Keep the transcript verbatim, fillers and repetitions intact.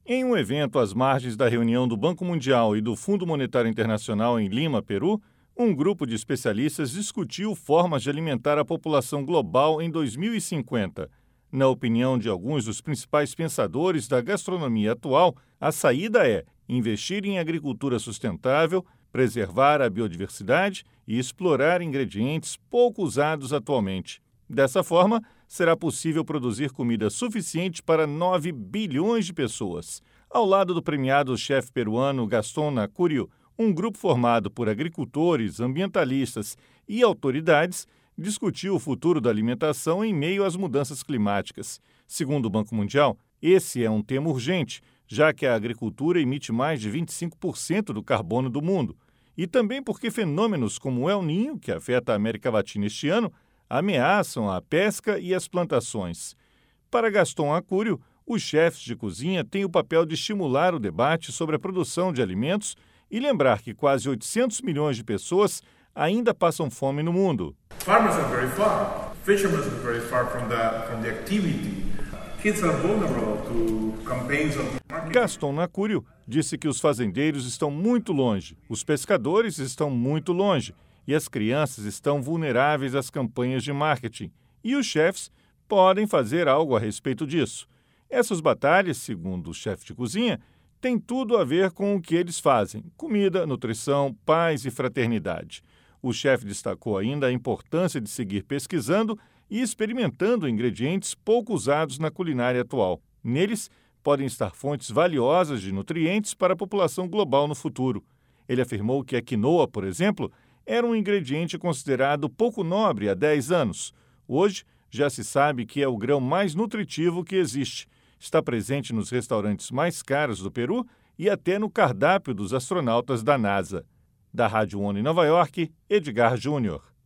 Em um evento às margens da reunião do Banco Mundial e do Fundo Monetário Internacional em Lima, Peru, um grupo de especialistas discutiu formas de alimentar a população global em dois mil e cinquenta. Na opinião de alguns dos principais pensadores da gastronomia atual, a saída é investir em agricultura sustentável, preservar a biodiversidade e explorar ingredientes pouco usados atualmente. Dessa forma, será possível produzir comida suficiente para nove bilhões de pessoas. Ao lado do premiado chefe peruano Gastón Acúrio, um grupo formado por agricultores, ambientalistas e autoridades discutiu o futuro da alimentação em meio às mudanças climáticas. Segundo o Banco Mundial, esse é um tema urgente, já que a agricultura emite mais de vinte e cinco por cento do carbono do mundo. E também porque fenômenos como o El Niño, que afeta a América Latina este ano, ameaçam a pesca e as plantações. Para Gastón Acúrio, os chefes de cozinha têm o papel de estimular o debate sobre a produção de alimentos e lembrar que quase oitocentos milhões de pessoas ainda passam fome no mundo. Farmers are very far. Fishermen are very far from the, from the activity. Kids are vulnerable to campaigns of marketing. Gastón Acúrio disse que os fazendeiros estão muito longe, os pescadores estão muito longe e as crianças estão vulneráveis às campanhas de marketing. E os chefes podem fazer algo a respeito disso. Essas batalhas, segundo o chefe de cozinha, têm tudo a ver com o que eles fazem: comida, nutrição, paz e fraternidade. O chefe destacou ainda a importância de seguir pesquisando e experimentando ingredientes pouco usados na culinária atual. Neles, podem estar fontes valiosas de nutrientes para a população global no futuro. Ele afirmou que a quinoa, por exemplo, era um ingrediente considerado pouco nobre há dez anos. Hoje, já se sabe que é o grão mais nutritivo que existe. Está presente nos restaurantes mais caros do Peru e até no cardápio dos astronautas da NASA. Da Rádio ONU em Nova York, Edgar Júnior.